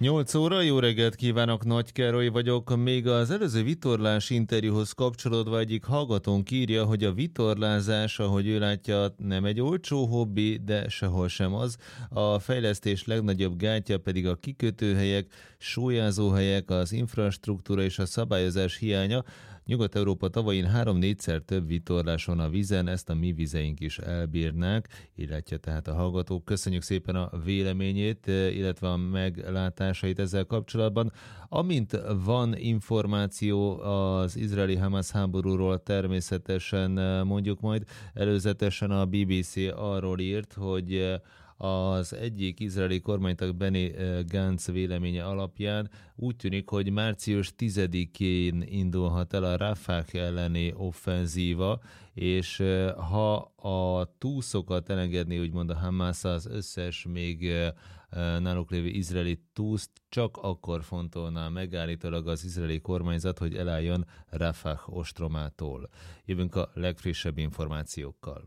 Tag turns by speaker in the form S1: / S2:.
S1: 8 óra, jó reggelt kívánok, Nagy Károly vagyok. Még az előző vitorlás interjúhoz kapcsolódva egyik hallgatónk írja, hogy a vitorlázás, ahogy ő látja, nem egy olcsó hobbi, de sehol sem az. A fejlesztés legnagyobb gátja pedig a kikötőhelyek, sólyázóhelyek, az infrastruktúra és a szabályozás hiánya. Nyugat-Európa tavain 3-4-szer több vitorláson a vízen, ezt a mi vizeink is elbírnák, illetve tehát a hallgatók. Köszönjük szépen a véleményét, illetve a meglátásait ezzel kapcsolatban. Amint van információ az izraeli-Hamas háborúról, természetesen mondjuk majd. Előzetesen a BBC arról írt, hogy az egyik izraeli kormánytag Benny Gantz véleménye alapján úgy tűnik, hogy március 10-én indulhat el a Rafah elleni offenzíva, és ha a túszokat elengedni, úgymond a Hamas az összes még náluk lévő izraeli túszt, csak akkor fontolná meg állítólag az izraeli kormányzat, hogy elálljon Rafah ostromától. Jövünk a legfrissebb információkkal.